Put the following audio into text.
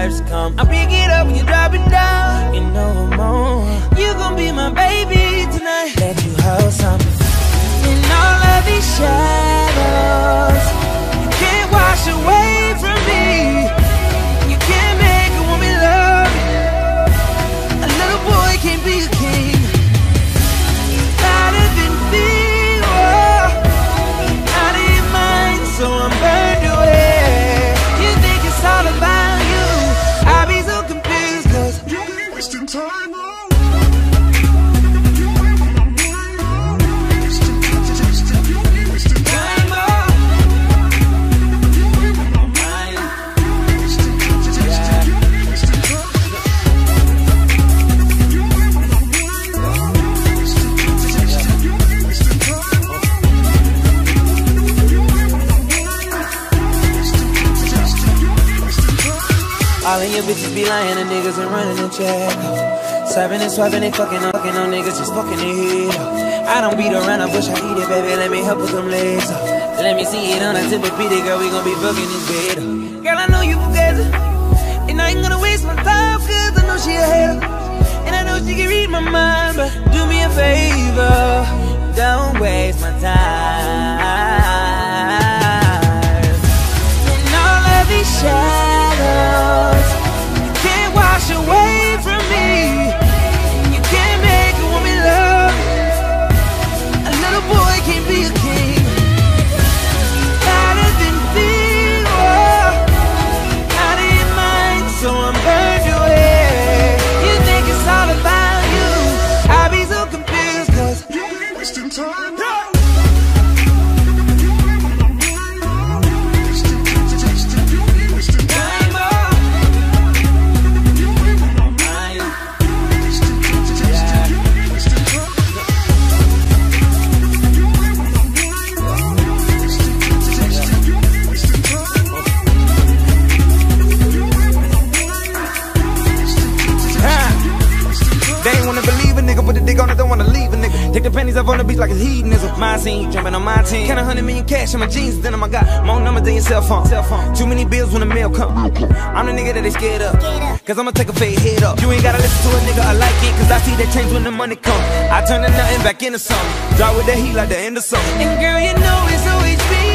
vibes come. I pick it up when you drop it down. You know I'm on. You gon' be my baby tonight. Let you hold something. In all of these shadows, you can't wash away from me. You can't make a woman love you. A little boy can't be a king. Hotter than fever, out of your mind, so I'm burned away. You think it's all about you. I be so confused, cause you ain't wasting time. All of your bitches be lying and niggas and running and check. Serving and swapping and fucking on niggas, just fucking their head up. I don't beat around the bush, I eat it, baby, let me help with them legs up. Let me see it on a tip of pity, girl, we gon' be fucking this bed up. Girl, I know you forget it, and I ain't gonna waste my time, cause I know she a hater. And I know she can read my mind, but do me a favor, don't waste my time. In all of these shadows, you can't wash away from me. You can't make a woman love you. A little boy can't be a king. Hotter than fever, out of your mind, so I'm burned away. You think it's all about you. I be so confused, cause you ain't wasting time. Take the pennies up on the beach like it's hedonism. My scene, you jumping on my team. Count 100 million cash in my jeans, then I got more numbers than your cell phone. Too many bills when the mail come. I'm the nigga that they scared of, cause I'ma take a fade head up. You ain't gotta listen to a nigga, I like it, cause I see that change when the money come. I turn the nothing back into something. Draw with the heat like the end of summer. And girl, you know it's always been